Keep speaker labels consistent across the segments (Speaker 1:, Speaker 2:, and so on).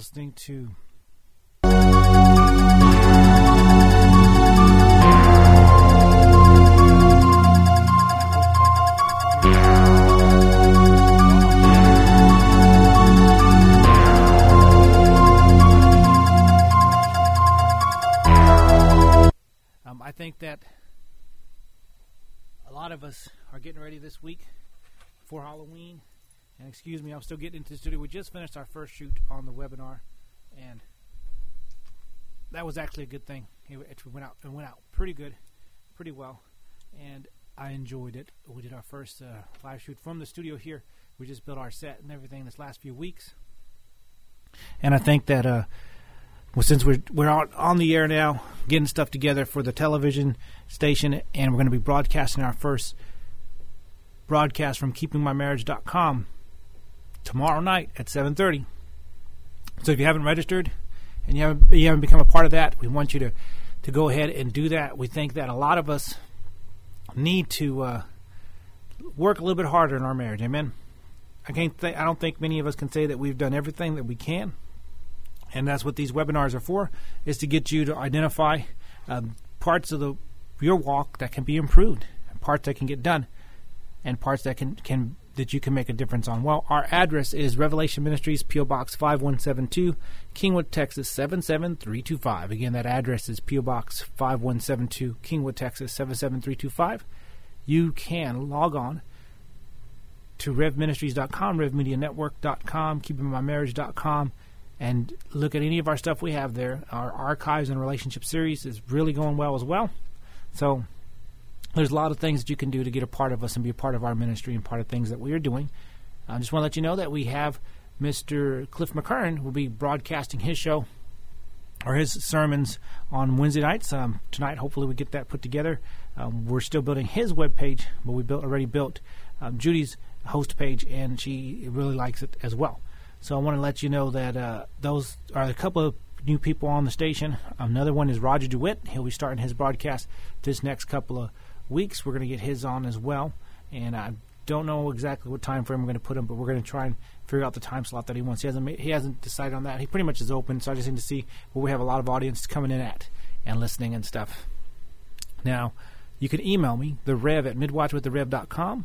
Speaker 1: listening to I think that a lot of us are getting ready this week for Halloween. And excuse me, I'm still getting into the studio. We just finished our first shoot on the webinar, and that was actually a good thing. It went out pretty good, pretty well, and I enjoyed it. We did our first live shoot from the studio here. We just built our set and everything this last few weeks, and I think that well, since we're out on the air now, getting stuff together for the television station, and we're going to be broadcasting our first broadcast from KeepingMyMarriage.com tomorrow night at 7:30. So if you haven't registered and you haven't become a part of that, we want you to go ahead and do that. We think that a lot of us need to work a little bit harder in our marriage. Amen. I don't think many of us can say that we've done everything that we can. And that's what these webinars are for, is to get you to identify parts of your walk that can be improved, parts that can get done, and parts that that you can make a difference on. Well, our address is Revelation Ministries, P.O. Box 5172, Kingwood, Texas 77325. Again, that address is P.O. Box 5172, Kingwood, Texas 77325. You can log on to RevMinistries.com, RevMediaNetwork.com, KeepingMyMarriage.com, and look at any of our stuff we have there. Our archives and relationship series is really going well as well. So there's a lot of things that you can do to get a part of us and be a part of our ministry and part of things that we are doing. I just want to let you know that we have Mr. Cliff McKern who will be broadcasting his show or his sermons on Wednesday nights. Tonight, hopefully, we get that put together. We're still building his webpage, but we already built Judy's host page, and she really likes it as well. So I want to let you know that those are a couple of new people on the station. Another one is Roger DeWitt. He'll be starting his broadcast this next couple of weeks. We're going to get his on as well. And I don't know exactly what time frame we're going to put him, but we're going to try and figure out the time slot that he wants. He hasn't decided on that. He pretty much is open, so I just need to see where we have a lot of audience coming in at and listening and stuff. Now, you can email me, therev@midwatchwiththerev.com,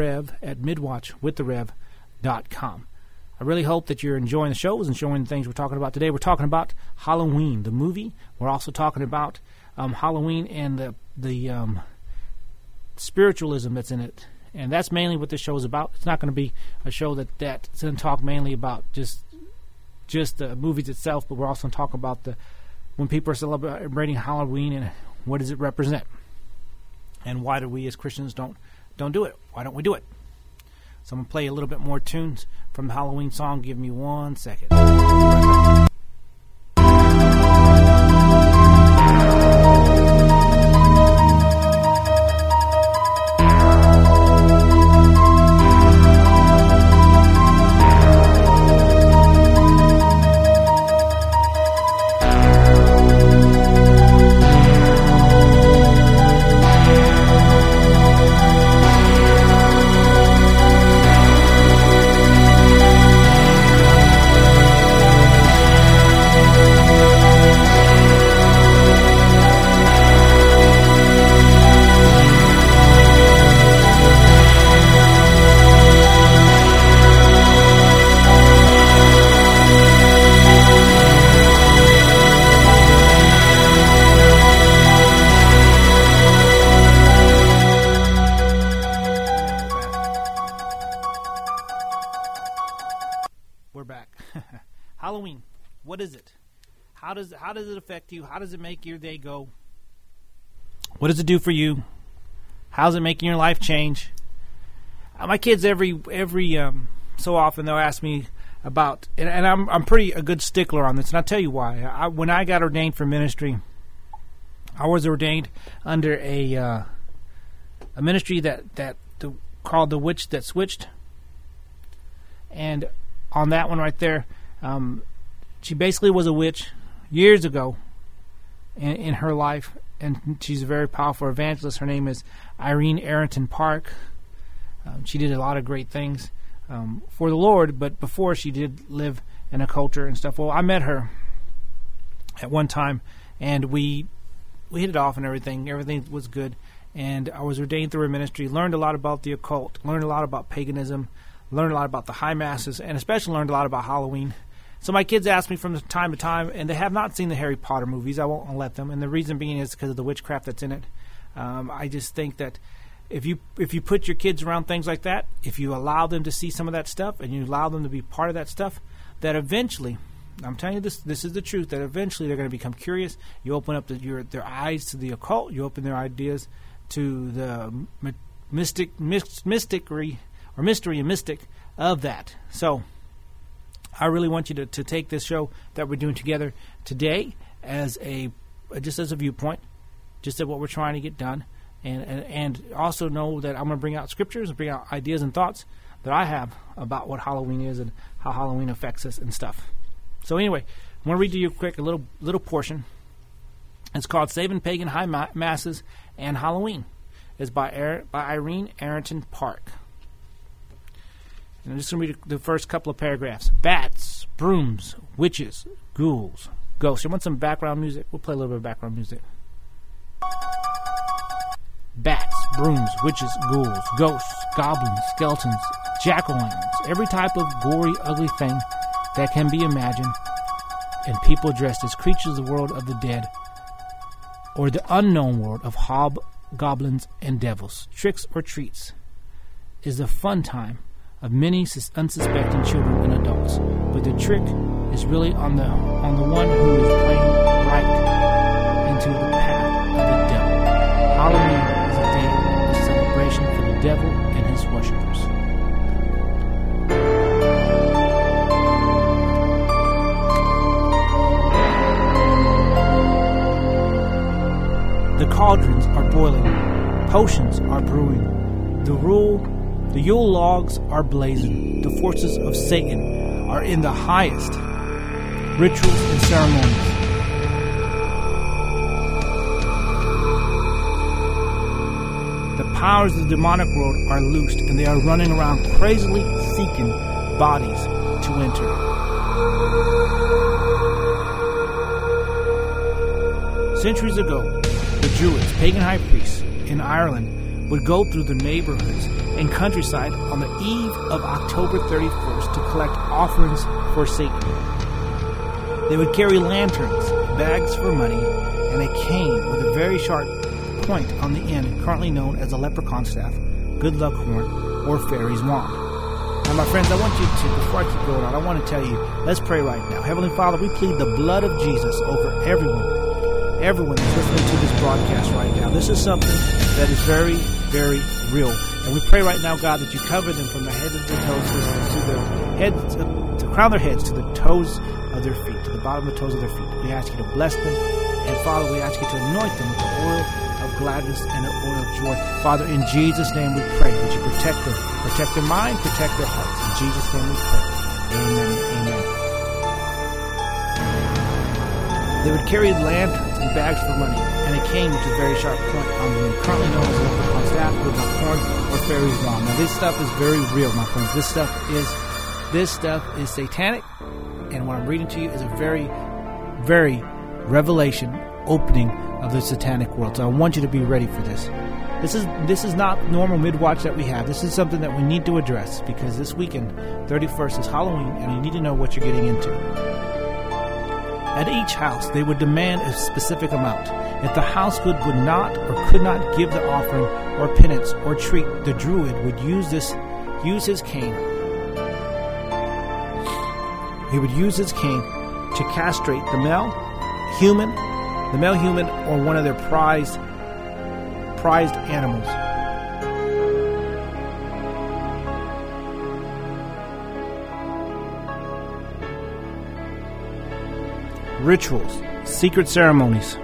Speaker 1: therev@midwatchwiththerev.com. I really hope that you're enjoying the shows, enjoying the things we're talking about today. We're talking about Halloween, the movie. We're also talking about Halloween and the spiritualism that's in it. And that's mainly what this show is about. It's not going to be a show that's going to talk mainly about just the movies itself, but we're also going to talk about when people are celebrating Halloween and what does it represent. And why do we as Christians don't do it? Why don't we do it? So I'm going to play a little bit more tunes from the Halloween song. Give me 1 second. Halloween, what is it? How does it affect you? How does it make your day go? What does it do for you? How's it making your life change? My kids every so often they'll ask me about, and I'm pretty a good stickler on this, and I'll tell you why. When I got ordained for ministry, I was ordained under a ministry called The Witch That Switched, and on that one right there, she basically was a witch years ago in her life, and she's a very powerful evangelist. Her name is Irene Arrington Park. She did a lot of great things for the Lord, but before she did live and occulture and stuff. Well, I met her at one time, and we hit it off and everything. Everything was good. And I was ordained through her ministry, learned a lot about the occult, learned a lot about paganism, learned a lot about the high masses, and especially learned a lot about Halloween. So my kids ask me from time to time, and they have not seen the Harry Potter movies. I won't let them, and the reason being is because of the witchcraft that's in it. I just think that if you put your kids around things like that, if you allow them to see some of that stuff, and you allow them to be part of that stuff, that eventually, I'm telling you this is the truth, that eventually they're going to become curious. You open up their eyes to the occult. You open their ideas to the mystery and mystic of that. So I really want you to take this show that we're doing together today as just as a viewpoint, just at what we're trying to get done, and also know that I'm going to bring out scriptures and bring out ideas and thoughts that I have about what Halloween is and how Halloween affects us and stuff. So anyway, I'm going to read to you quick a little portion. It's called Saving Pagan High Masses and Halloween. It's by Irene Arrington Park. And I'm just going to read the first couple of paragraphs. Bats, brooms, witches, ghouls, ghosts. You want some background music? We'll play a little bit of background music. Bats, brooms, witches, ghouls, ghosts, goblins, skeletons, jack-o'-lanterns, every type of gory, ugly thing that can be imagined, and people dressed as creatures of the world of the dead, or the unknown world of hobgoblins and devils. Tricks or treats is the fun time of many unsuspecting children and adults, but the trick is really on the one who is playing right into the path of the devil. Halloween is a day of celebration for the devil and his worshippers. The cauldrons are boiling, potions are brewing, the Yule logs are blazing, the forces of Satan are in the highest rituals and ceremonies. The powers of the demonic world are loosed, and they are running around crazily seeking bodies to enter. Centuries ago, the Druids, pagan high priests in Ireland, would go through the neighborhoods and countryside on the eve of October 31st to collect offerings for Satan. They would carry lanterns, bags for money, and a cane with a very sharp point on the end, currently known as a leprechaun staff, good luck horn, or fairy's wand. Now, my friends, I want you to, before I keep going on, I want to tell you, let's pray right now. Heavenly Father, we plead the blood of Jesus over everyone that's listening to this broadcast right now. This is something that is very, very real. And we pray right now, God, that you cover them from the head of their toes to their heads, to crown their heads to the toes of their feet, to the bottom of the toes of their feet. We ask you to bless them. And Father, we ask you to anoint them with the oil of gladness and the oil of joy. Father, in Jesus' name we pray that you protect them. Protect their mind, protect their hearts. In Jesus' name we pray. Amen. Amen. They would carry lanterns and bags for money, and a cane with a very sharp point on the end, currently known as a leprechaun staff, good luck horn, or fairy's wand. Now, this stuff is very real, my friends. This stuff is satanic, and what I'm reading to you is a very, very revelation opening of the satanic world. So I want you to be ready for this. This is not normal mid-watch that we have. This is something that we need to address, because this weekend, 31st, is Halloween, and you need to know what you're getting into. At each house, they would demand a specific amount. If the household would not or could not give the offering or penance or treat, the Druid would use his cane. He would use his cane to castrate the male human, or one of their prized animals. Rituals, secret ceremonies,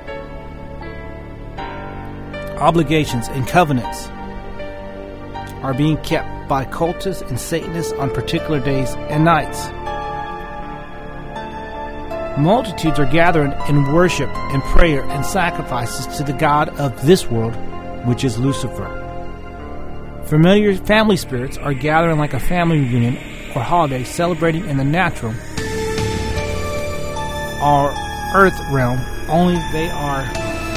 Speaker 1: obligations, and covenants are being kept by cultists and Satanists on particular days and nights. Multitudes are gathering in worship and prayer and sacrifices to the god of this world, which is Lucifer. Familiar family spirits are gathering like a family reunion or holiday, celebrating in the natural our earth realm, only they are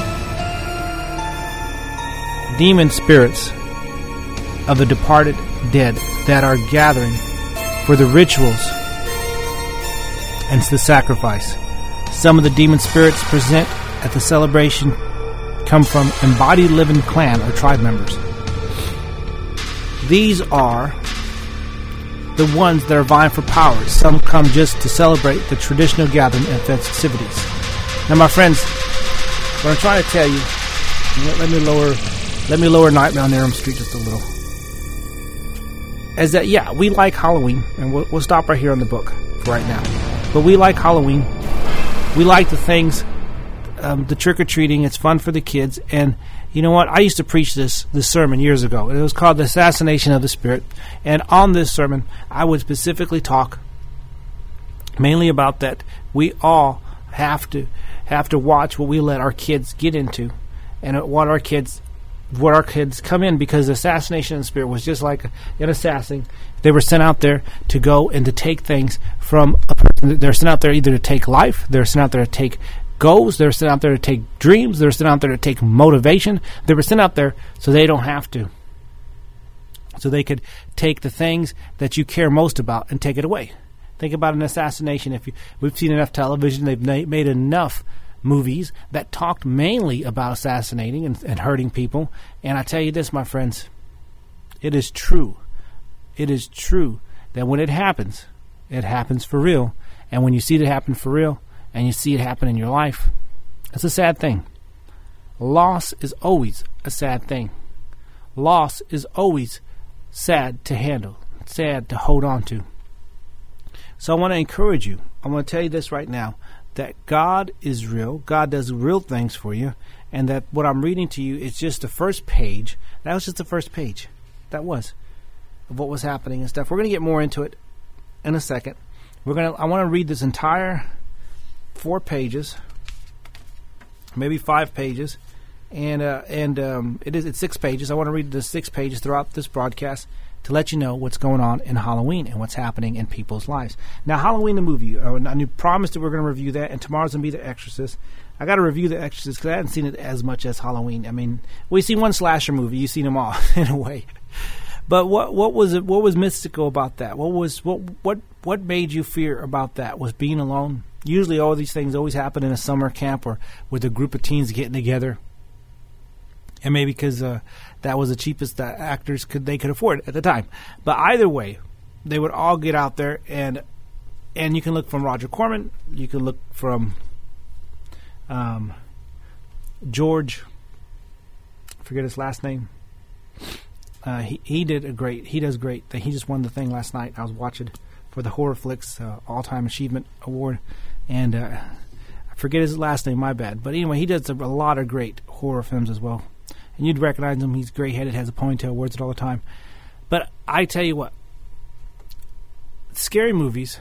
Speaker 1: demon spirits of the departed dead that are gathering for the rituals and the sacrifice. Some of the demon spirits present at the celebration come from embodied living clan or tribe members. These are the ones that are vying for power. Some come just to celebrate the traditional gathering and festivities. Now, my friends, what I'm trying to tell you, let me lower Nightmare on Elm Street just a little, is that, yeah, we like Halloween, and we'll stop right here on the book for right now. But we like Halloween. We like the things, the trick-or-treating. It's fun for the kids. And you know what? I used to preach this sermon years ago. It was called The Assassination of the Spirit. And on this sermon, I would specifically talk mainly about that we all have to watch what we let our kids get into and what our kids come in, because the assassination of the spirit was just like an assassin. They were sent out there to go and to take things from a person. They're sent out there either to take life, they're sent out there to take goals, they're sent out there to take dreams, they're sent out there to take motivation. They were sent out there so they don't have to. So they could take the things that you care most about and take it away. Think about an assassination. We've seen enough television, they've made enough movies that talked mainly about assassinating and hurting people. And I tell you this, my friends, it is true. It is true that when it happens for real. And when you see it happen for real and you see it happen in your life, it's a sad thing. Loss is always a sad thing. Loss is always sad to handle, sad to hold on to. So I want to encourage you. I want to tell you this right now, that God is real. God does real things for you. And that what I'm reading to you is just the first page. That was just the first page. That was of what was happening and stuff. We're going to get more into it in a second. I want to read this entire 4 pages, maybe 5 pages, and it's 6 pages. I want to read the 6 pages throughout this broadcast to let you know what's going on in Halloween and what's happening in people's lives. Now, Halloween the movie, I promised that we're going to review that, and tomorrow's going to be The Exorcist. I got to review The Exorcist because I hadn't seen it as much as Halloween. I mean, we see one slasher movie, you've seen them all in a way. But what was mystical about that? What made you fear about that? Was being alone? Usually all these things always happen in a summer camp or with a group of teens getting together. And maybe because that was the cheapest that actors could afford at the time. But either way, they would all get out there, and you can look from Roger Corman, you can look from George, I forget his last name. He does great. He just won the thing last night. I was watching for the Horror Flicks All-Time Achievement Award, and I forget his last name. My bad. But anyway, he does a lot of great horror films as well. And you'd recognize him. He's gray-headed, has a ponytail, wears it all the time. But I tell you what, scary movies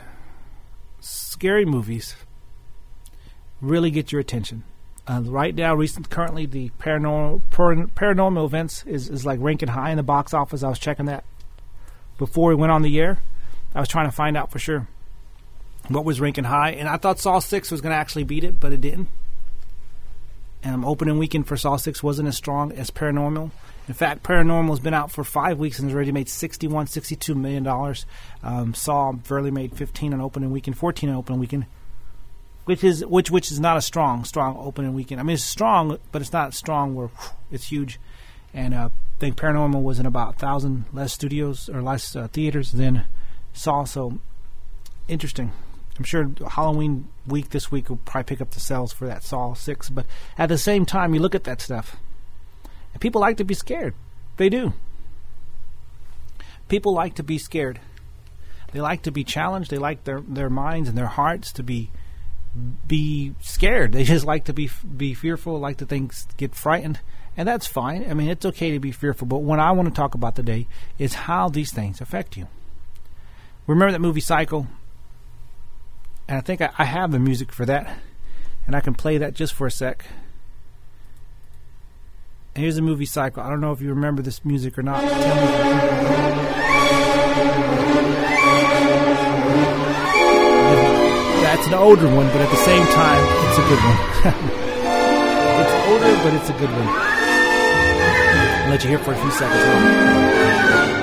Speaker 1: really get your attention. Right now, currently, the paranormal events is like ranking high in the box office. I was checking that before we went on the air. I was trying to find out for sure what was ranking high, and I thought Saw 6 was going to actually beat it, but it didn't. Opening weekend for Saw 6 wasn't as strong as Paranormal. In fact, Paranormal has been out for 5 weeks and has already made $62 million. Saw barely made 15 on opening weekend, 14 on opening weekend, which is not a strong opening weekend. I mean, it's strong, but it's not strong where it's huge. And I think Paranormal was in about 1,000 less studios or less theaters than Saw. So interesting. I'm sure Halloween week this week will probably pick up the sales for that Saw 6. But at the same time, you look at that stuff, and people like to be scared. They do. People like to be scared. They like to be challenged. They like their minds and their hearts to be scared. They just like to be fearful, like to things get frightened. And that's fine. I mean, it's okay to be fearful. But what I want to talk about today is how these things affect you. Remember that movie Psycho? And I think I have the music for that, and I can play that just for a sec. And here's the movie Psycho. I don't know if you remember this music or not. That's It's an older one, but at the same time, it's a good one. It's older, but it's a good one. I'll let you hear it for a few seconds more.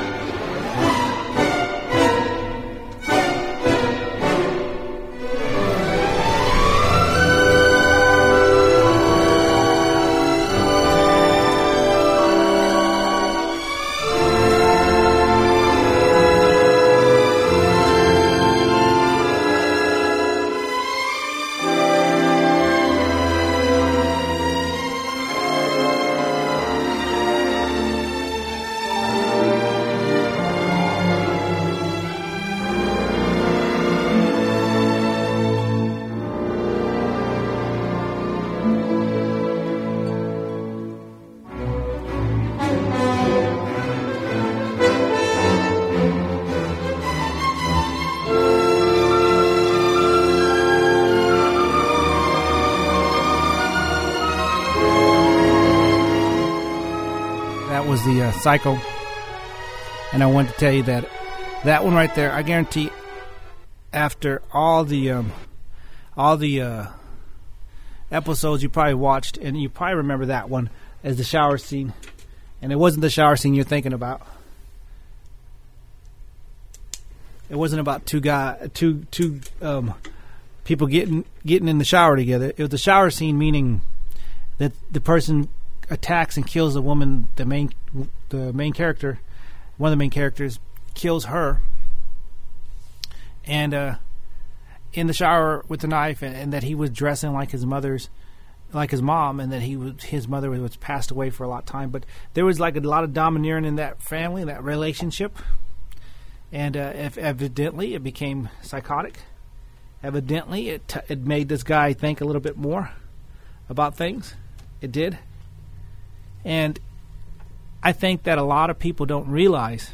Speaker 1: Was the Psycho, and I wanted to tell you that one right there, I guarantee, after all the episodes you probably watched, and you probably remember that one as the shower scene, and it wasn't the shower scene you're thinking about. It wasn't about two people getting in the shower together. It was the shower scene, meaning that the person attacks and kills the woman, the main character, one of the main characters kills her, and in the shower with the knife, and that he was dressing like his mom, and that his mother was passed away for a lot of time. But there was like a lot of domineering in that family, that relationship, and evidently it became psychotic. Evidently it made this guy think a little bit more about things. It did. And I think that a lot of people don't realize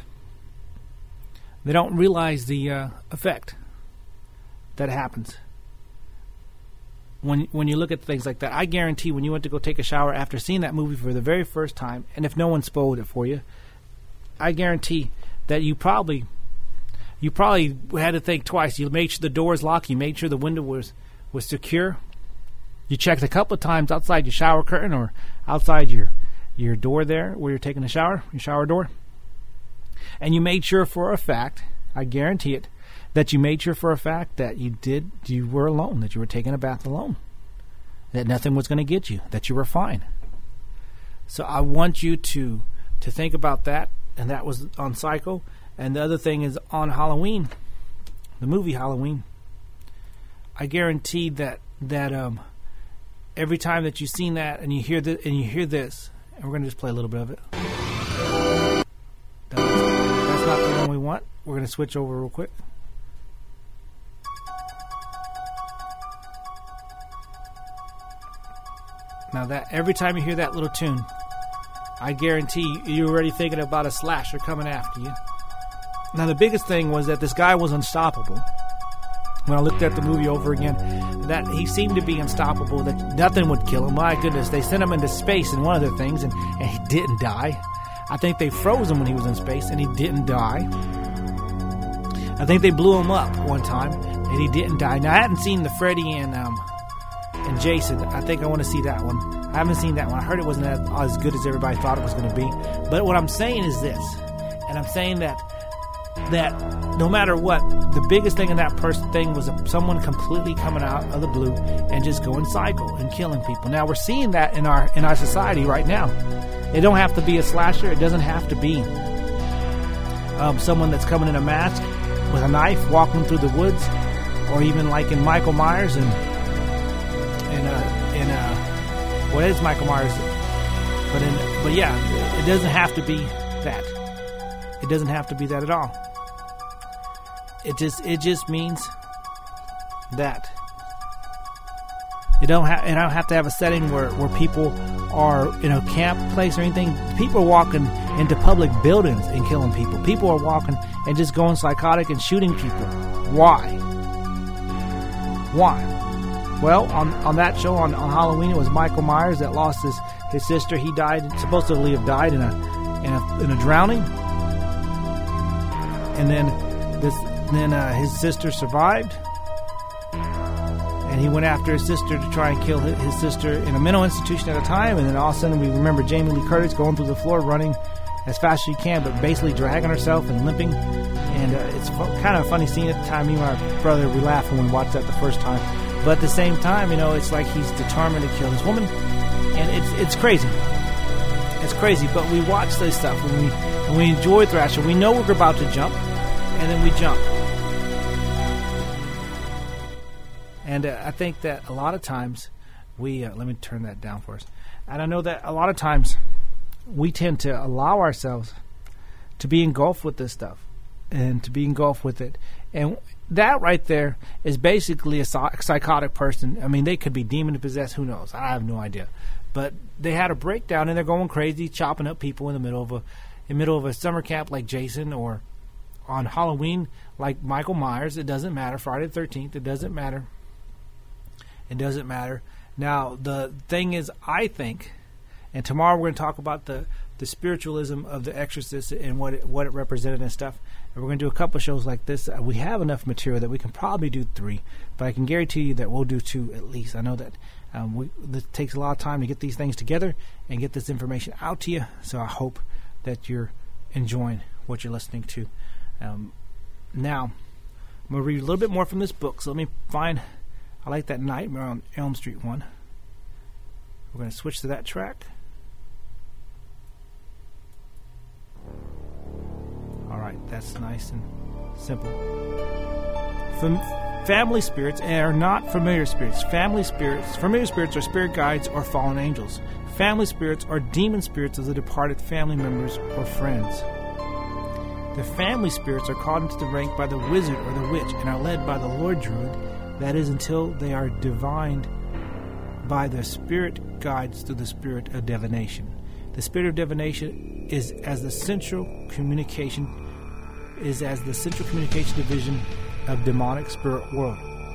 Speaker 1: the effect that happens when you look at things like that. I guarantee when you went to go take a shower after seeing that movie for the very first time, and if no one spoiled it for you, I guarantee that you probably had to think twice. You made sure the door was locked. You made sure the window was secure. You checked a couple of times outside your shower curtain or outside your door there where you're taking a shower, your shower door. And you made sure for a fact, I guarantee it, that you made sure for a fact that you were alone, that you were taking a bath alone, that nothing was going to get you, that you were fine. So I want you to think about that, and that was on Psycho. And the other thing is on Halloween, the movie Halloween. I guarantee that every time that you've seen that and you hear this, and we're going to just play a little bit of it. That's not the one we want. We're going to switch over real quick. Now that every time you hear that little tune, I guarantee you're already thinking about a slasher coming after you. Now the biggest thing was that this guy was unstoppable. When I looked at the movie over again, that he seemed to be unstoppable, that nothing would kill him. My goodness, they sent him into space in one of their things, and he didn't die. I think they froze him when he was in space, and he didn't die. I think they blew him up one time, and he didn't die. Now, I hadn't seen the Freddy and Jason. I think I want to see that one. I haven't seen that one. I heard it wasn't as good as everybody thought it was going to be. But what I'm saying is this, and I'm saying that no matter what, the biggest thing in that thing was someone completely coming out of the blue and just going psycho and killing people. Now we're seeing that in our society right now. It don't have to be a slasher. It doesn't have to be someone that's coming in a mask with a knife walking through the woods, or even like in Michael Myers and what is Michael Myers? But yeah, it doesn't have to be that. It doesn't have to be that at all. It just means that it don't have to have a setting where people are in a camp place or anything. People are walking into public buildings and killing people. People are walking and just going psychotic and shooting people. Why? Well, on that show on Halloween, it was Michael Myers that lost his sister. He died, supposedly have died in a drowning, and then his sister survived, and he went after his sister to try and kill his sister in a mental institution at a time. And then all of a sudden we remember Jamie Lee Curtis going through the floor, running as fast as she can, but basically dragging herself and limping. And it's kind of a funny scene at the time. Me and my brother, we laughed when we watched that the first time. But at the same time, it's like he's determined to kill this woman. And it's crazy. It's crazy. But we watch this stuff and we enjoy Thrasher. We know we're about to jump, and then we jump. And I think that a lot of times let me turn that down for us. And I know that a lot of times we tend to allow ourselves to be engulfed with this stuff and to be engulfed with it. And that right there is basically a psychotic person. I mean, they could be demon possessed. Who knows? I have no idea. But they had a breakdown and they're going crazy, chopping up people in the middle of a summer camp like Jason, or on Halloween like Michael Myers. It doesn't matter. Friday the 13th. It doesn't matter. It doesn't matter. Now, the thing is, I think, and tomorrow we're going to talk about the spiritualism of The Exorcist and what it represented and stuff. And we're going to do a couple of shows like this. We have enough material that we can probably do 3, but I can guarantee you that we'll do 2 at least. I know that this takes a lot of time to get these things together and get this information out to you, so I hope that you're enjoying what you're listening to. Now, I'm going to read a little bit more from this book, so let me find... I like that Nightmare on Elm Street one. We're going to switch to that track. Alright, that's nice and simple. Family spirits are not familiar spirits. Familiar spirits are spirit guides or fallen angels. Family spirits are demon spirits of the departed family members or friends. The family spirits are called into the rank by the wizard or the witch and are led by the Lord Druid. That is, until they are divined by the spirit guides through the spirit of divination. The spirit of divination is as the central communication division of demonic spirit world.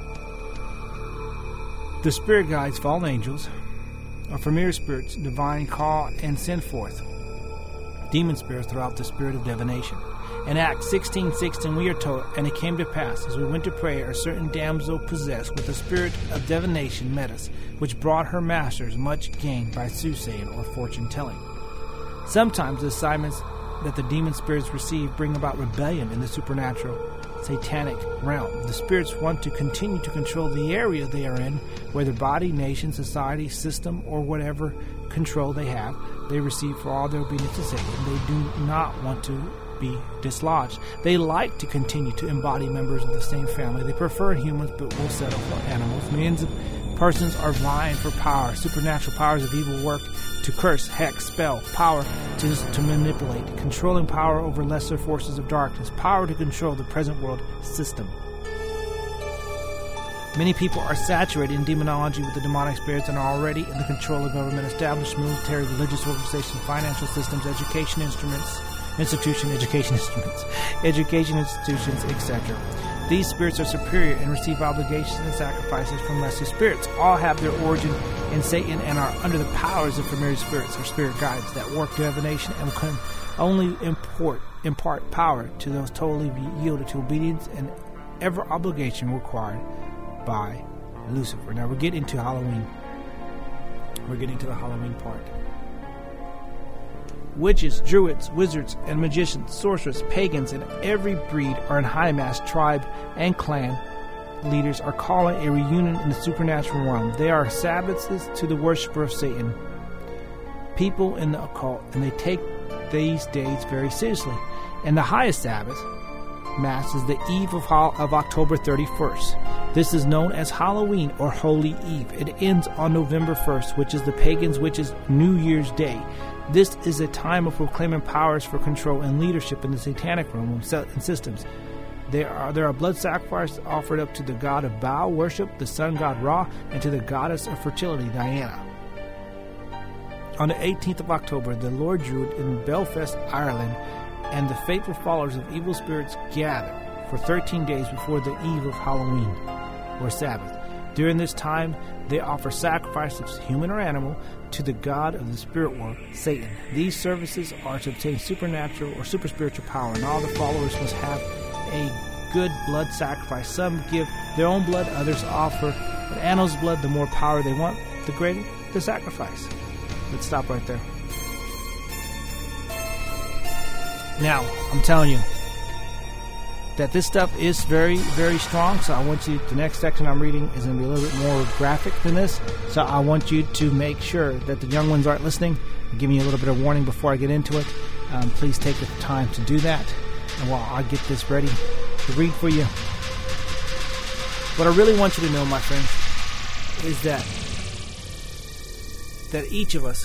Speaker 1: The spirit guides, fallen angels, are familiar spirits, divine call and send forth demon spirits throughout the spirit of divination. In Acts 16:16 we are told, and it came to pass, as we went to pray, a certain damsel possessed with the spirit of divination met us, which brought her masters much gain by soothsaying or fortune-telling. Sometimes the assignments that the demon spirits receive bring about rebellion in the supernatural, satanic realm. The spirits want to continue to control the area they are in, whether body, nation, society, system, or whatever control they have. They receive for all their obedience to Satan. They do not want to be dislodged. They like to continue to embody members of the same family. They prefer humans but will settle for animals. Millions of persons are vying for power, supernatural powers of evil work, to curse, hex, spell, power to manipulate, controlling power over lesser forces of darkness, power to control the present world system. Many people are saturated in demonology with the demonic spirits and are already in the control of government, established military, religious organizations, financial systems, education institutions, etc. These spirits are superior and receive obligations and sacrifices from lesser spirits. All have their origin in Satan and are under the powers of familiar spirits or spirit guides that work divination and can only impart power to those totally yielded to obedience and ever obligation required by Lucifer. Now we're getting to Halloween. We're getting to the Halloween part. Witches, druids, wizards, and magicians, sorcerers, pagans, and every breed are in high mass. Tribe and clan leaders are calling a reunion in the supernatural realm. They are Sabbaths to the worshiper of Satan, people in the occult, and they take these days very seriously. And the highest Sabbath Mass is the eve of October 31st. This is known as Halloween or Holy Eve. It ends on November 1st, which is the pagans' witches' New Year's Day. This is a time of proclaiming powers for control and leadership in the satanic realm and systems. There are blood sacrifices offered up to the god of Baal worship, the sun god Ra, and to the goddess of fertility, Diana. On the 18th of October, the Lord Druid in Belfast, Ireland, and the faithful followers of evil spirits gather for 13 days before the eve of Halloween, or Sabbath. During this time, they offer sacrifices, human or animal, to the god of the spirit world, Satan. These services are to obtain supernatural or super spiritual power, and all the followers must have a good blood sacrifice. Some give their own blood, others offer an animal's blood. The more power they want, the greater the sacrifice. Let's stop right there. Now, I'm telling you that this stuff is very, very strong, so I want you, the next section I'm reading is going to be a little bit more graphic than this, so I want you to make sure that the young ones aren't listening. I'm giving you a little bit of warning before I get into it. Please take the time to do that, and while I get this ready to read for you, what I really want you to know, my friends, is that each of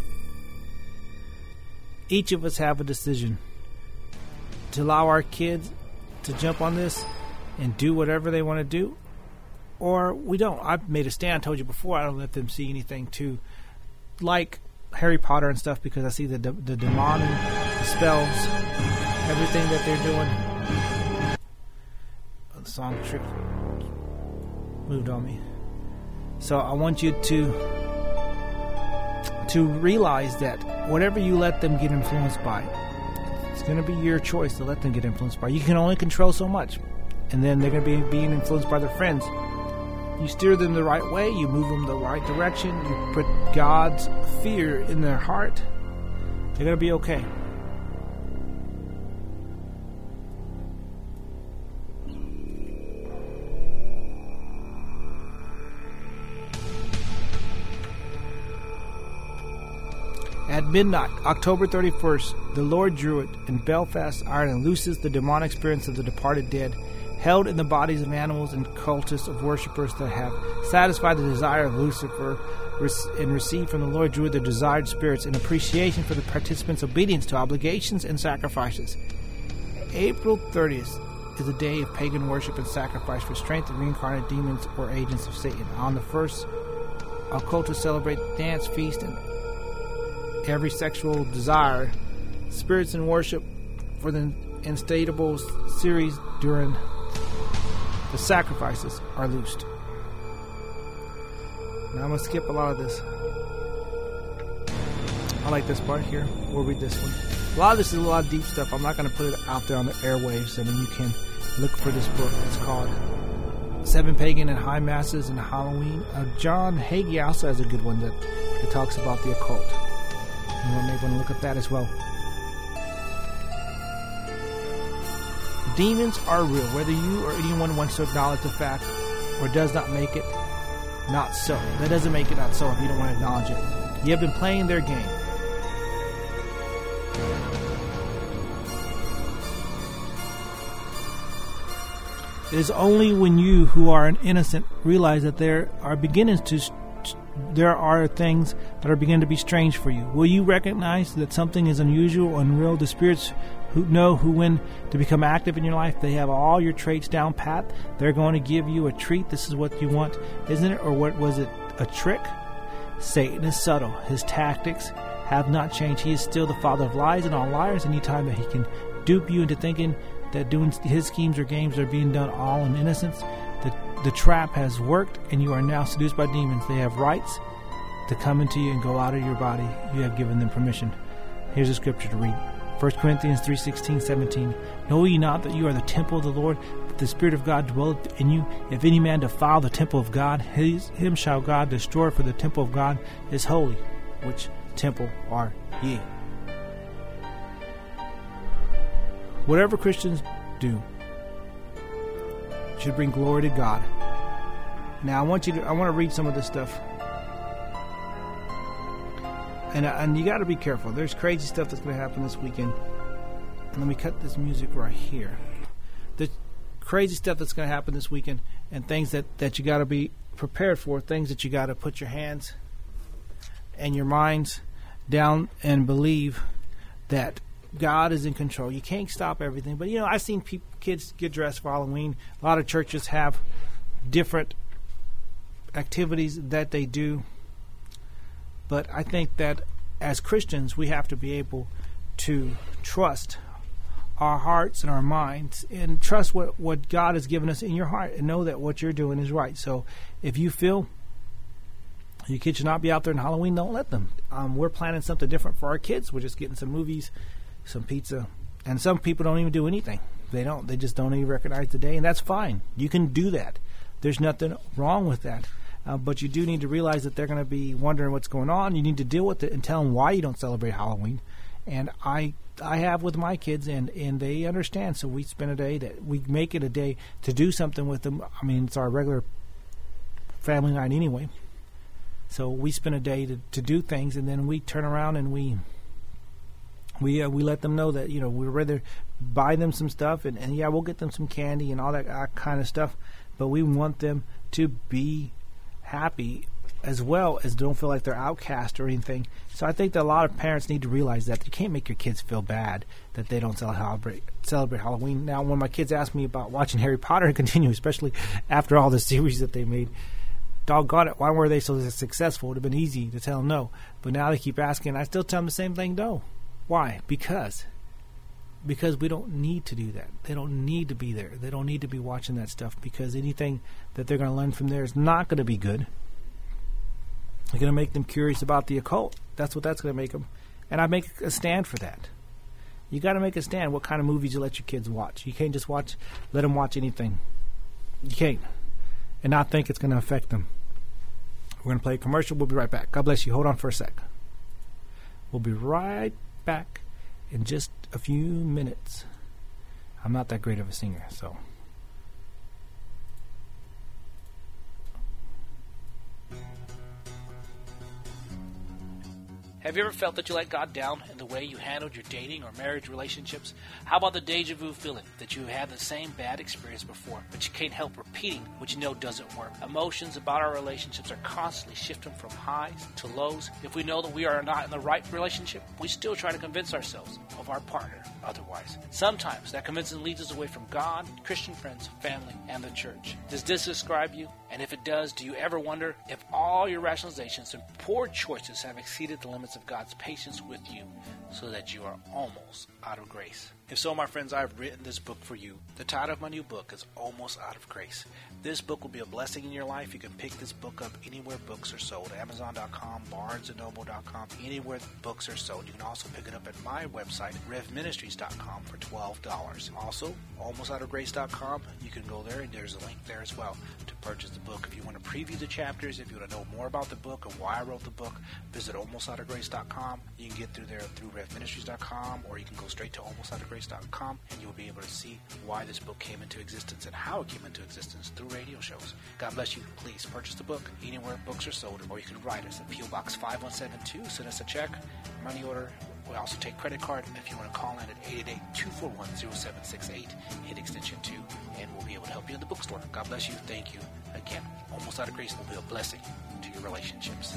Speaker 1: us have a decision to allow our kids to jump on this and do whatever they want to do, or we don't. I've made a stand. I told you before, I don't let them see anything too like Harry Potter and stuff, because I see the demonic, the spells, everything that they're doing. The song trick moved on me. So I want you to realize that whatever you let them get influenced by, it's going to be your choice to let them get influenced by. You can only control so much, and then they're going to be being influenced by their friends. You steer them the right way, you move them the right direction, you put God's fear in their heart, they're going to be okay. At midnight, October 31st, the Lord Druid in Belfast, Ireland, looses the demonic spirits of the departed dead, held in the bodies of animals and cultists of worshippers that have satisfied the desire of Lucifer and received from the Lord Druid the desired spirits in appreciation for the participants' obedience to obligations and sacrifices. April 30th is a day of pagan worship and sacrifice for strength of reincarnated demons or agents of Satan. On the 1st, occultists celebrate dance, feast, and every sexual desire. Spirits in worship for the instable series during the sacrifices are loosed. Now I'm going to skip a lot of this. I like this part here. We'll read this one. A lot of this is a lot of deep stuff. I'm not going to put it out there on the airwaves. I mean, you can look for this book. It's called Seven Pagan and High Masses and Halloween. John Hagee also has a good one that talks about the occult. You may want to look at that as well. Demons are real, whether you or anyone wants to acknowledge the fact or does not make it not so. That doesn't make it not so if you don't want to acknowledge it. You have been playing their game. It is only when you, who are an innocent, realize that there are things that are beginning to be strange for you. Will you recognize that something is unusual, unreal? The spirits who know when to become active in your life, they have all your traits down pat. They're going to give you a treat. This is what you want, isn't it? Or what was it? A trick? Satan is subtle. His tactics have not changed. He is still the father of lies and all liars. Anytime that he can dupe you into thinking that doing his schemes or games are being done all in innocence, the trap has worked, and you are now seduced by demons. They have rights to come into you and go out of your body. You have given them permission. Here's a scripture to read. 1 Corinthians 3:16-17. Know ye not that you are the temple of the Lord, that the Spirit of God dwelleth in you? If any man defile the temple of God, him shall God destroy, for the temple of God is holy. Which temple are ye? Whatever Christians do should bring glory to God. Now I want to read some of this stuff. And you got to be careful. There's crazy stuff that's going to happen this weekend. Let me cut this music right here. The crazy stuff that's going to happen this weekend, and things that you got to be prepared for, things that you got to put your hands and your minds down and believe that God is in control. You can't stop everything. But, I've seen kids get dressed for Halloween. A lot of churches have different activities that they do. But I think that as Christians, we have to be able to trust our hearts and our minds and trust what God has given us in your heart and know that what you're doing is right. So if you feel your kids should not be out there on Halloween, don't let them. We're planning something different for our kids. We're just getting some movies, some pizza, And some people don't even do anything. They don't. They just don't even recognize the day, and that's fine. You can do that. There's nothing wrong with that. But you do need to realize that they're going to be wondering what's going on. You need to deal with it and tell them why you don't celebrate Halloween. And I have with my kids, and they understand. So we spend a day that we make it a day to do something with them. I mean, it's our regular family night anyway. So we spend a day to do things, and then we turn around and we let them know that, you know, we'd rather buy them some stuff, and yeah, we'll get them some candy and all that kind of stuff. But we want them to be happy as well as don't feel like they're outcast or anything. So I think that a lot of parents need to realize that you can't make your kids feel bad that they don't celebrate Halloween. Now, when my kids ask me about watching Harry Potter and continue, especially after all the series that they made, doggone it, why were they so successful? It would have been easy to tell them no. But now they keep asking, I still tell them the same thing, no. Why? Because we don't need to do that. They don't need to be there. They don't need to be watching that stuff, because anything that they're going to learn from there is not going to be good. It's going to make them curious about the occult. That's what that's going to make them. And I make a stand for that. You got to make a stand what kind of movies you let your kids watch. You can't just let them watch anything. You can't. And not think it's going to affect them. We're going to play a commercial. We'll be right back. God bless you. Hold on for a sec. We'll be right back in just a few minutes. I'm not that great of a singer, so.
Speaker 2: Have you ever felt that you let God down in the way you handled your dating or marriage relationships? How about the deja vu feeling that you had the same bad experience before, but you can't help repeating what you know doesn't work? Emotions about our relationships are constantly shifting from highs to lows. If we know that we are not in the right relationship, we still try to convince ourselves of our partner otherwise. Sometimes that convincing leads us away from God, Christian friends, family, and the church. Does this describe you? And if it does, do you ever wonder if all your rationalizations and poor choices have exceeded the limits of God's patience with you, so that you are almost out of grace? If so, my friends, I've written this book for you. The title of my new book is Almost Out of Grace. This book will be a blessing in your life. You can pick this book up anywhere books are sold. Amazon.com, BarnesandNoble.com, anywhere books are sold. You can also pick it up at my website, RevMinistries.com, for $12. Also, AlmostOutOfGrace.com. You can go there, and there's a link there as well to purchase the book. If you want to preview the chapters, if you want to know more about the book and why I wrote the book, visit AlmostOutOfGrace.com. You can get through there through RevMinistries.com, or you can go straight to AlmostOutOfGrace.com, and you'll be able to see why this book came into existence and how it came into existence through radio shows. God bless you. Please purchase the book anywhere books are sold, or you can write us at P.O. Box 5172. Send us a check, money order. We also take credit card. If you want to call in at 888-241-0768, hit extension 2, and we'll be able to help you in the bookstore. God bless you. Thank you. Again, Almost Out of Grace will be a blessing to your relationships.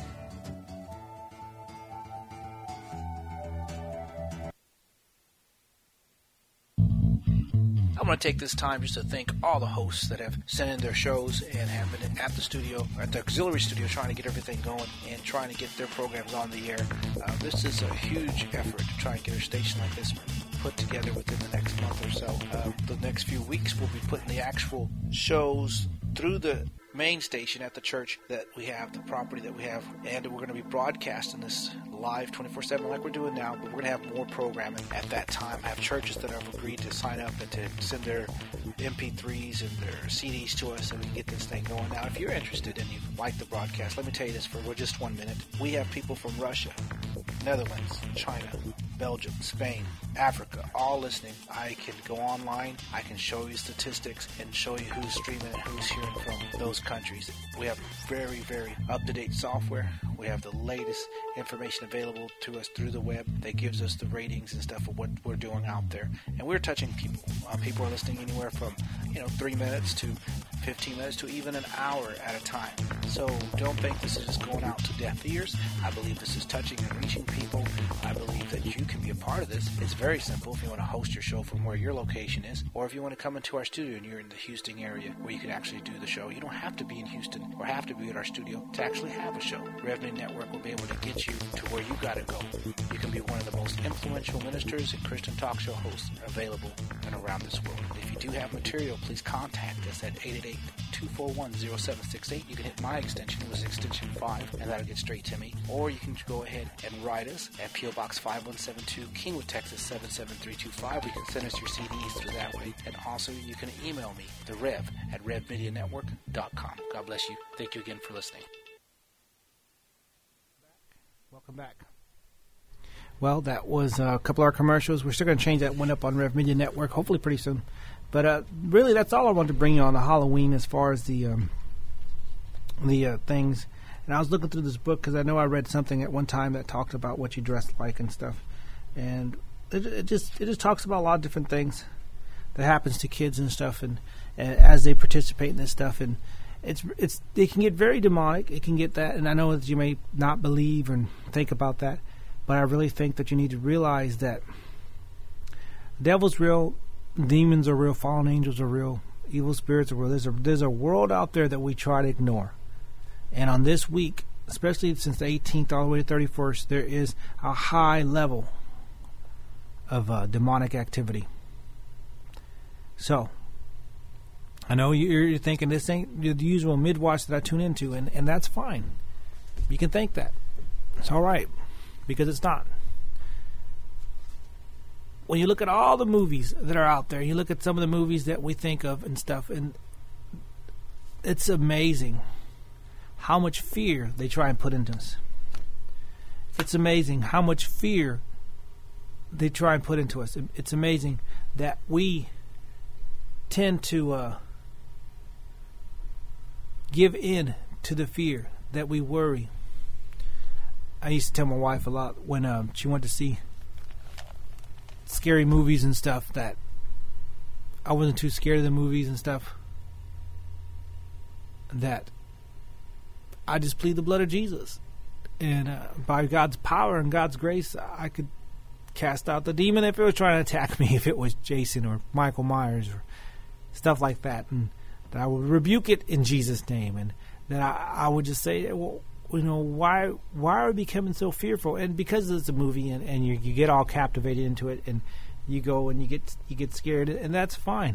Speaker 2: I want to take this time just to thank all the hosts that have sent in their shows and have been at the studio, at the auxiliary studio, trying to get everything going and trying to get their programs on the air. This is a huge effort to try and get a station like this put together within the next month or so. The next few weeks, we'll be putting the actual shows through the main station at the church that we have, the property that we have, and we're going to be broadcasting this live 24/7 like we're doing now, but we're going to have more programming at that time. I have churches that have agreed to sign up and to send their MP3s and their CDs to us, and we can get this thing going. Now, if you're interested and you like the broadcast, let me tell you this for just 1 minute. We have people from Russia, Netherlands, China, Belgium, Spain, Africa, all listening. I can go online, I can show you statistics and show you who's streaming and who's hearing from those countries. We have very, very up-to-date software. We have the latest information available to us through the web that gives us the ratings and stuff of what we're doing out there. And we're touching people. People are listening anywhere from 3 minutes to 15 minutes to even an hour at a time. So don't think this is just going out to deaf ears. I believe this is touching and reaching people. I believe that you can be a part of this. It's very simple if you want to host your show from where your location is, or if you want to come into our studio and you're in the Houston area where you can actually do the show. You don't have to be in Houston or have to be at our studio to actually have a show. RevMin Network will be able to get you to where you got to go. You can be one of the most most influential ministers and Christian talk show hosts are available and around this world. If you do have material, please contact us at 888-241-0768. You can hit my extension, it was extension 5, and that'll get straight to me. Or you can go ahead and write us at P.O. Box 5172, Kingwood, Texas 77325. You can send us your CDs through that way. And also you can email me, the Rev, at RevMediaNetwork.com. God bless you. Thank you again for listening.
Speaker 1: Welcome back. Well, that was a couple of our commercials. We're still going to change that one up on Rev Media Network, hopefully pretty soon. But really, that's all I wanted to bring you on the Halloween as far as the things. And I was looking through this book because I know I read something at one time that talked about what you dress like and stuff. And it just talks about a lot of different things that happens to kids and stuff, and as they participate in this stuff. And it can get very demonic. It can get that, and I know that you may not believe and think about that, but I really think that you need to realize that the devil's real, demons are real, fallen angels are real, evil spirits are real. There's a world out there that we try to ignore. And on this week, especially since the 18th all the way to 31st, there is a high level of demonic activity. So, I know you're thinking this ain't the usual mid-watch that I tune into, and that's fine. You can think that. It's all right, because it's not. When you look at all the movies that are out there, you look at some of the movies that we think of and stuff, and it's amazing how much fear they try and put into us. It's amazing how much fear they try and put into us. It's amazing that we tend to give in to the fear, that we worry. I used to tell my wife a lot when she went to see scary movies and stuff that I wasn't too scared of the movies and stuff, that I just plead the blood of Jesus, and by God's power and God's grace I could cast out the demon if it was trying to attack me, if it was Jason or Michael Myers or stuff like that, and that I would rebuke it in Jesus' name, and that I would just say, well, you know, why are we becoming so fearful? And because it's a movie, and you get all captivated into it, and you go and you get scared, and that's fine.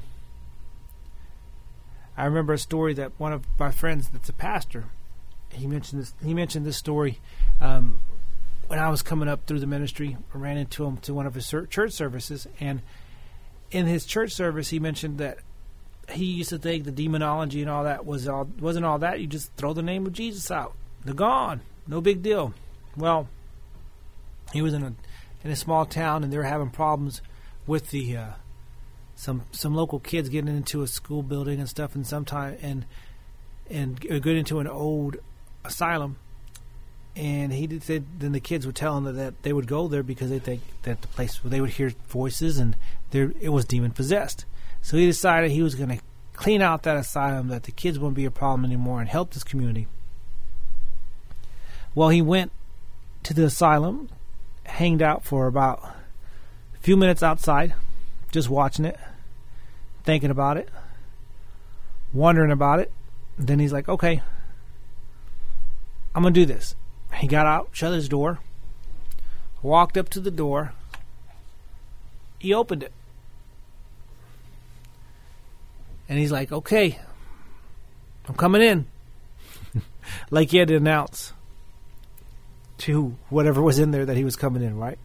Speaker 1: I remember a story that one of my friends that's a pastor, he mentioned this story when I was coming up through the ministry. I ran into him to one of his church services, and in his church service he mentioned that he used to think the demonology and all that wasn't all that. You just throw the name of Jesus out. They're gone. No big deal. Well, he was in a small town, and they were having problems with the some local kids getting into a school building and stuff, and and getting into an old asylum. And he said then the kids would tell him that they would go there because they think that the place where they would hear voices and it was demon possessed. So he decided he was going to clean out that asylum, that the kids wouldn't be a problem anymore, and help this community. Well, he went to the asylum, hanged out for about a few minutes outside, just watching it, thinking about it, wondering about it. Then he's like, okay, I'm going to do this. He got out, shut his door, walked up to the door. He opened it. And he's like, okay, I'm coming in. Like he had to announce to whatever was in there that he was coming in, right?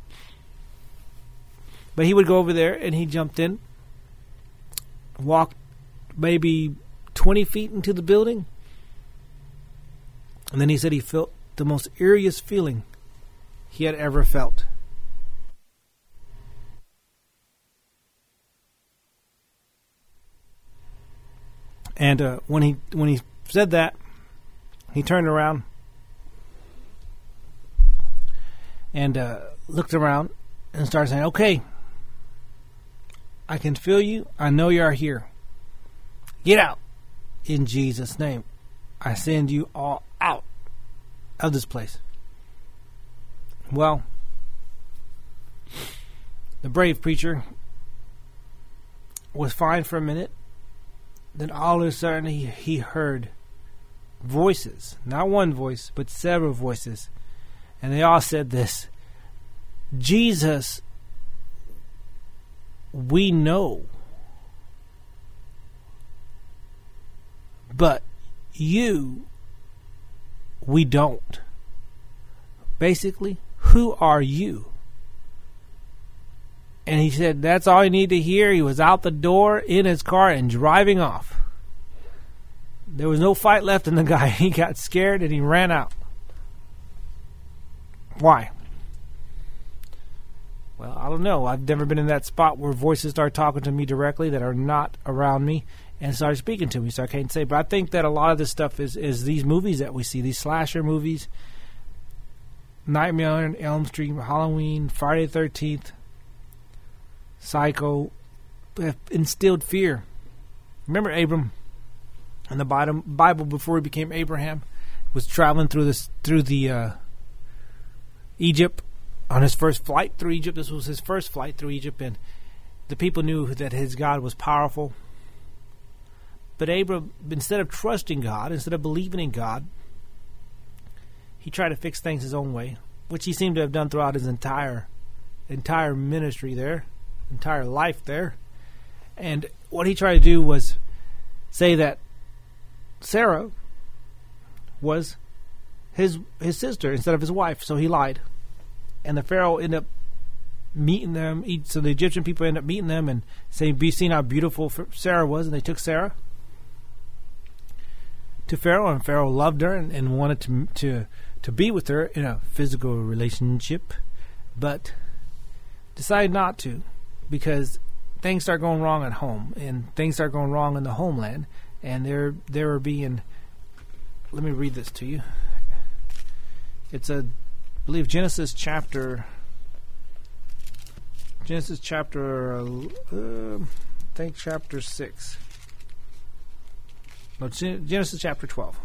Speaker 1: But he would go over there, and he jumped in, walked maybe 20 feet into the building, and then he said he felt the most eeriest feeling he had ever felt. And when he said that, he turned around and looked around and started saying, okay, I can feel you. I know you are here. Get out. In Jesus' name, I send you all out of this place. Well, the brave preacher was fine for a minute. Then all of a sudden he heard voices. Not one voice, but several voices. And they all said this: Jesus, we know. But you, we don't. Basically, who are you? And he said that's all you need to hear. He was out the door in his car and driving off. There was no fight left in the guy. He got scared and he ran out. Why? Well, I don't know. I've never been in that spot where voices start talking to me directly that are not around me and start speaking to me, so I can't say. But I think that a lot of this stuff is these movies that we see, these slasher movies, Nightmare on Elm Street, Halloween, Friday the 13th, Psycho, have instilled fear. Remember Abram in the Bible before he became Abraham was traveling through the Egypt on his first flight through Egypt. This was his first flight through Egypt, and the people knew that his God was powerful. But Abram, instead of trusting God, instead of believing in God, he tried to fix things his own way, which he seemed to have done throughout his entire ministry there, entire life there. And what he tried to do was say that Sarah was his sister instead of his wife, so he lied. And the Pharaoh ended up meeting them. So the Egyptian people ended up meeting them and saying, "Be seen how beautiful Sarah was," and they took Sarah to Pharaoh, and Pharaoh loved her and wanted to be with her in a physical relationship, but decided not to because things start going wrong at home, and things start going wrong in the homeland, and they were being. Let me read this to you. It's I believe Genesis chapter. I think chapter 6. No, Genesis chapter 12.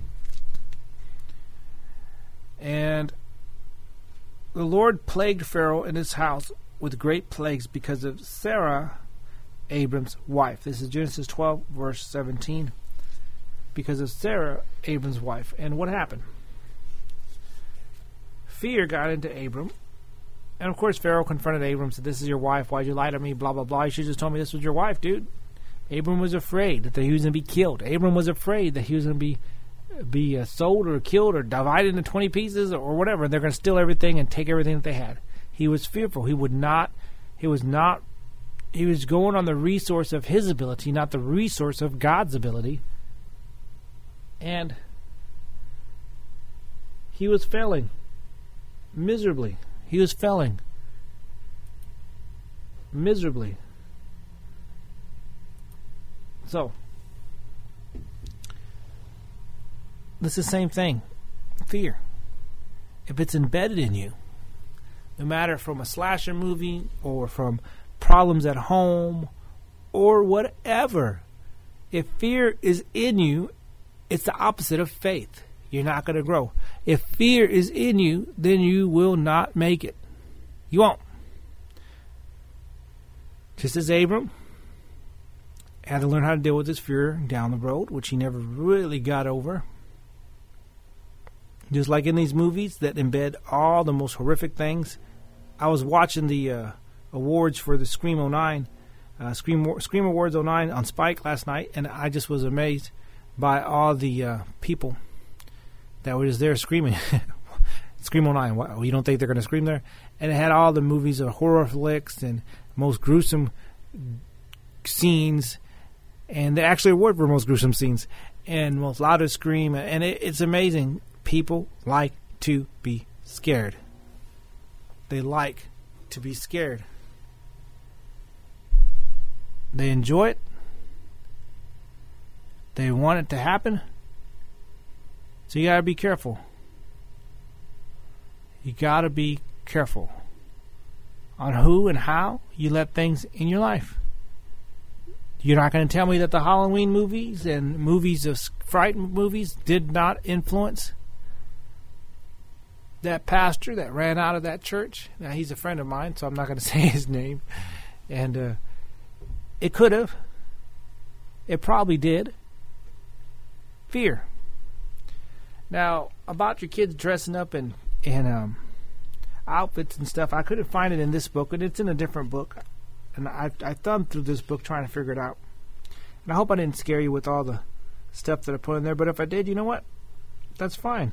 Speaker 1: And the Lord plagued Pharaoh and his house with great plagues because of Sarah, Abram's wife. This is Genesis 12, verse 17. Because of Sarah, Abram's wife. And what happened? Fear got into Abram. And of course, Pharaoh confronted Abram and said, "This is your wife. Why'd you lie to me? Blah, blah, blah. You should just told me this was your wife, dude." Abram was afraid that he was going to be killed. Abram was afraid that he was going to be sold or killed or divided into 20 pieces or whatever. They're going to steal everything and take everything that they had. He was fearful. He was going on the resource of his ability, not the resource of God's ability. And he was failing miserably. He was failing miserably. So, this is the same thing. Fear. If it's embedded in you, no matter from a slasher movie or from problems at home or whatever, if fear is in you, it's the opposite of faith. You're not going to grow. If fear is in you, then you will not make it. You won't. Just as Abram had to learn how to deal with his fear down the road, which he never really got over. Just like in these movies that embed all the most horrific things. I was watching the awards for the Scream 09, Scream Awards 09 on Spike last night, and I just was amazed by all the people that were just there screaming. Scream 09. What, you don't think they're going to scream there? And it had all the movies of horror flicks and most gruesome scenes, and they actually award for most gruesome scenes and most loudest scream. And it's amazing. People like to be scared. They like to be scared. They enjoy it. They want it to happen. So you got to be careful. You got to be careful on who and how you let things in your life. You're not going to tell me that the Halloween movies and movies of fright movies did not influence that pastor that ran out of that church. Now, he's a friend of mine, so I'm not going to say his name. And it could have. It probably did. Fear. Now, about your kids dressing up and outfits and stuff. I couldn't find it in this book, and it's in a different book. And I thumbed through this book trying to figure it out. And I hope I didn't scare you with all the stuff that I put in there. But if I did, you know what? That's fine.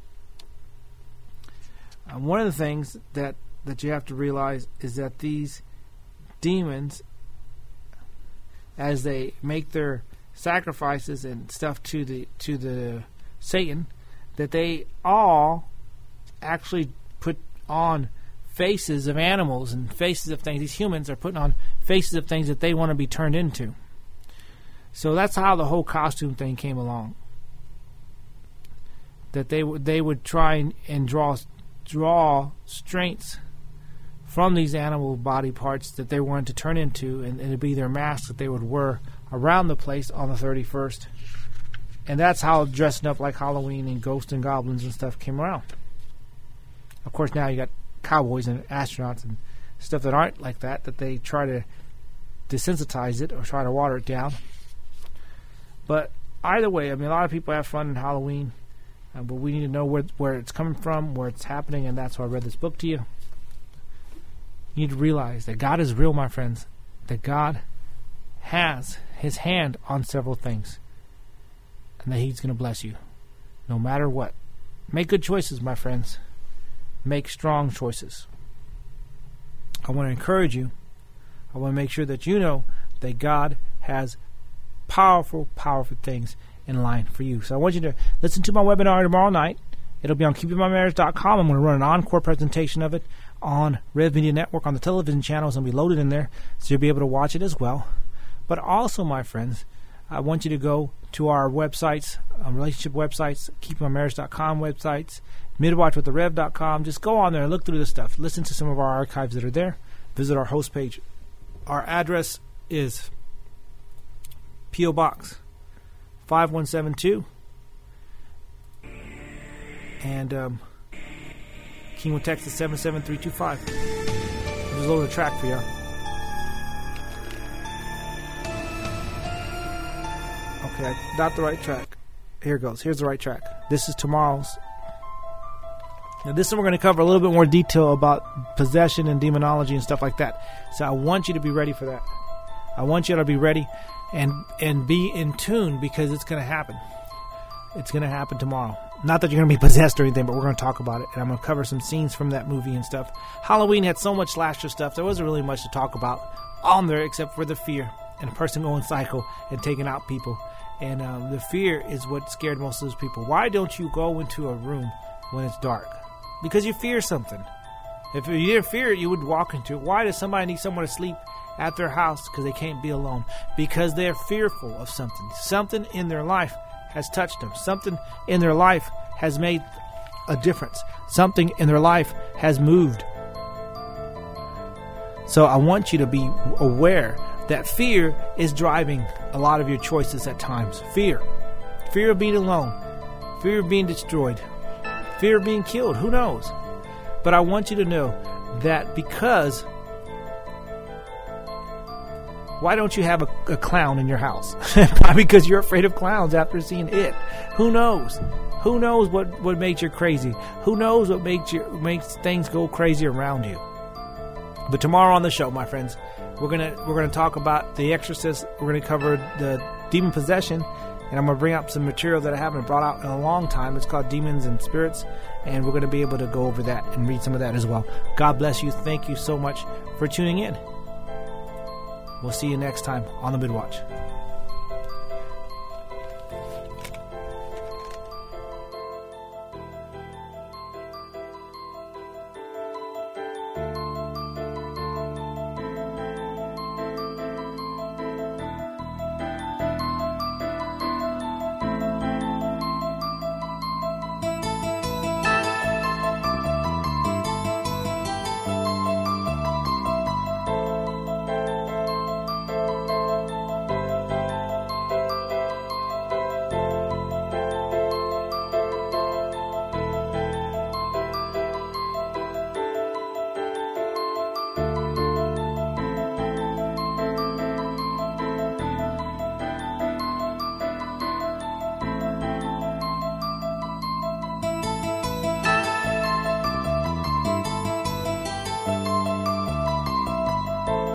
Speaker 1: One of the things that you have to realize is that these demons, as they make their sacrifices and stuff to the Satan, that they all actually put on faces of animals and faces of things. These humans are putting on faces of things that they want to be turned into. So that's how the whole costume thing came along. That they would try and draw strengths from these animal body parts that they wanted to turn into, and it'd be their mask that they would wear around the place on the 31st. And that's how dressing up like Halloween and ghosts and goblins and stuff came around. Of course, now you got cowboys and astronauts and stuff that aren't like that they try to desensitize it or try to water it down. But either way, I mean, a lot of people have fun in Halloween, but we need to know where it's coming from, where it's happening, and that's why I read this book to you. You need to realize that God is real, my friends, that God has His hand on several things, and that He's going to bless you no matter what. Make good choices, my friends. Make strong choices. I want to encourage you. I want to make sure that you know that God has powerful, powerful things in line for you. So I want you to listen to my webinar tomorrow night. It'll be on keepingmymarriage.com. I'm going to run an encore presentation of it on Rev Media Network on the television channel. It's going to be loaded in there, so you'll be able to watch it as well. But also, my friends, I want you to go to our websites, relationship websites, keepingmymarriage.com websites, midwatchwiththerev.com. Just go on there and look through the stuff. Listen to some of our archives that are there. Visit our host page. Our address is P.O. Box 5172 and Kingwood, Texas 77325. I'll just load a track for you. Okay, not the right track. Here it goes. Here's the right track. This is tomorrow's. Now, this one we're going to cover a little bit more detail about possession and demonology and stuff like that. So I want you to be ready for that. I want you to be ready and be in tune, because it's going to happen. It's going to happen tomorrow. Not that you're going to be possessed or anything, but we're going to talk about it. And I'm going to cover some scenes from that movie and stuff. Halloween had so much slasher stuff. There wasn't really much to talk about on there except for the fear and a person going psycho and taking out people. And the fear is what scared most of those people. Why don't you go into a room when it's dark? Because you fear something. If you didn't fear it, you would walk into it. Why does somebody need someone to sleep at their house? Because they can't be alone. Because they're fearful of something. Something in their life has touched them. Something in their life has made a difference. Something in their life has moved. So I want you to be aware that fear is driving a lot of your choices at times. Fear. Fear of being alone. Fear of being destroyed. Fear of being killed. Who knows? But I want you to know that because... Why don't you have a clown in your house? Probably because you're afraid of clowns after seeing it. Who knows? Who knows what makes you crazy? Who knows what makes things go crazy around you? But tomorrow on the show, my friends, we're gonna talk about The Exorcist. We're gonna cover the demon possession, and I'm gonna bring up some material that I haven't brought out in a long time. It's called Demons and Spirits, and we're gonna be able to go over that and read some of that as well. God bless you. Thank you so much for tuning in. We'll see you next time on the Midwatch.